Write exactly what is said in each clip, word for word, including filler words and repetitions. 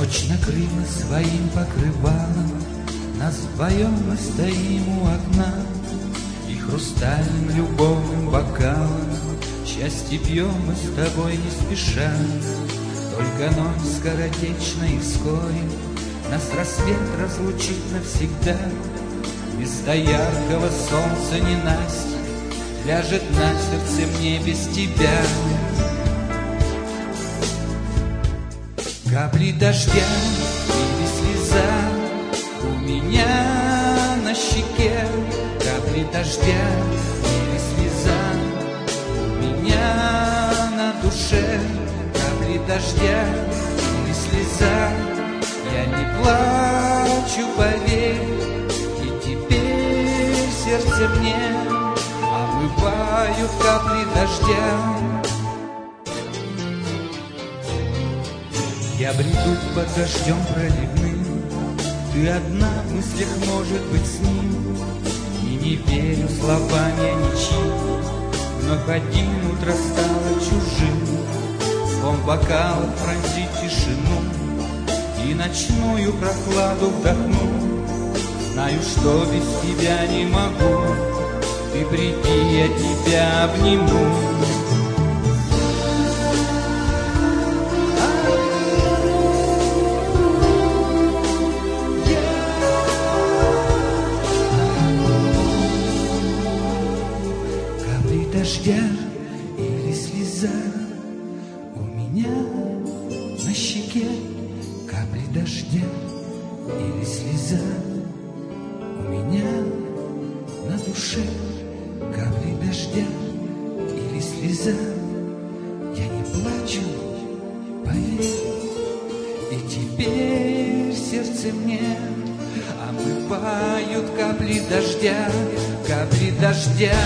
Ночь накрыла своим покрывалом, нас вдвоем мы стоим у окна, и хрустальным любовным бокалом счастье пьем мы с тобой не спеша. Только ночь скоротечна, и вскоре нас рассвет разлучит навсегда. Вместо яркого солнца ненастье ляжет на сердце мне без тебя. Капли дождя или слеза у меня на щеке. Капли дождя или слеза у меня на душе. Капли дождя или слеза, я не плачу, поверь. И теперь сердце мне омывают капли дождя. Я бреду под дождем проливным, ты одна в мыслях, может быть, с ним. И не верю словам я ничьим, вновь один утро стало чужим. Звон бокалов пронзит тишину, и ночную прохладу вдохну. Знаю, что без тебя не могу, ты приди, я тебя обниму. Дождя или слеза у меня на щеке. Капли дождя или слеза у меня на душе. Капли дождя или слеза, я не плачу, поверь. И теперь сердце мне омывают капли дождя. Капли дождя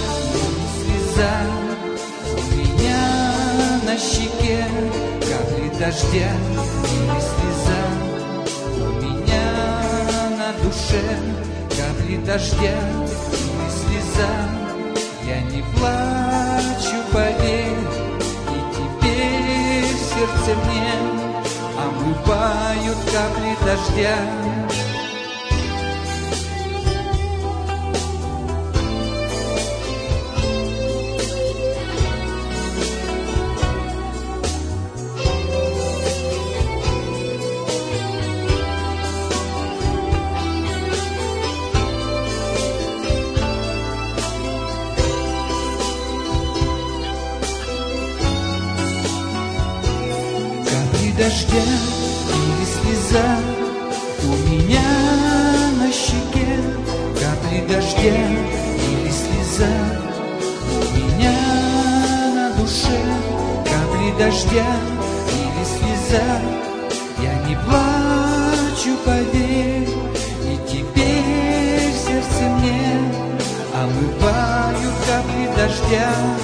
у меня на щеке. Капли дождя или слеза у меня на душе. Капли дождя или слеза, я не плачу, поверь. И теперь сердце мне омывают капли дождя. Дождя или слеза у меня на щеке. Капли дождя или слеза у меня на душе. Капли дождя или слеза, я не плачу, поверь. И теперь сердце мне омывают капли дождя.